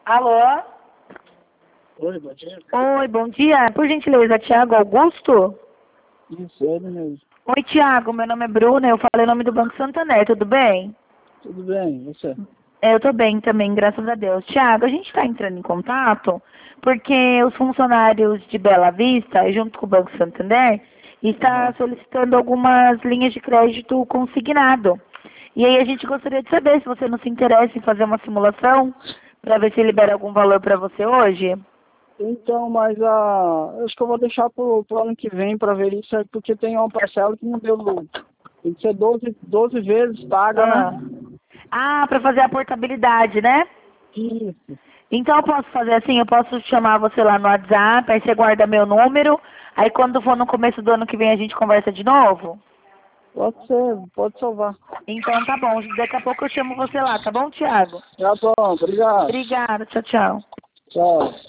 Alô? Oi, bom dia. Oi, bom dia. Por gentileza, Tiago Augusto? Isso, ele mesmo. Oi, Tiago. Meu nome é Bruna. Eu falei o nome do Banco Santander. Tudo bem? Tudo bem, você? Eu tô bem também, graças a Deus. Tiago, a gente está entrando em contato porque os funcionários de Bela Vista, junto com o Banco Santander, está solicitando algumas linhas de crédito consignado. E aí a gente gostaria de saber se você não se interessa em fazer uma simulação para ver se libera algum valor para você hoje. Então, mas acho que eu vou deixar pro ano que vem para ver isso, é porque tem uma parcela que não deu lucro. Tem que ser 12 vezes paga, né? Para fazer a portabilidade, né? Isso. Então eu posso fazer assim, eu posso chamar você lá no WhatsApp, aí você guarda meu número, aí quando for no começo do ano que vem a gente conversa de novo? Pode ser, pode salvar. Então tá bom, daqui a pouco eu chamo você lá, tá bom, Thiago? Tá bom, obrigado. Obrigada, tchau, tchau. Tchau.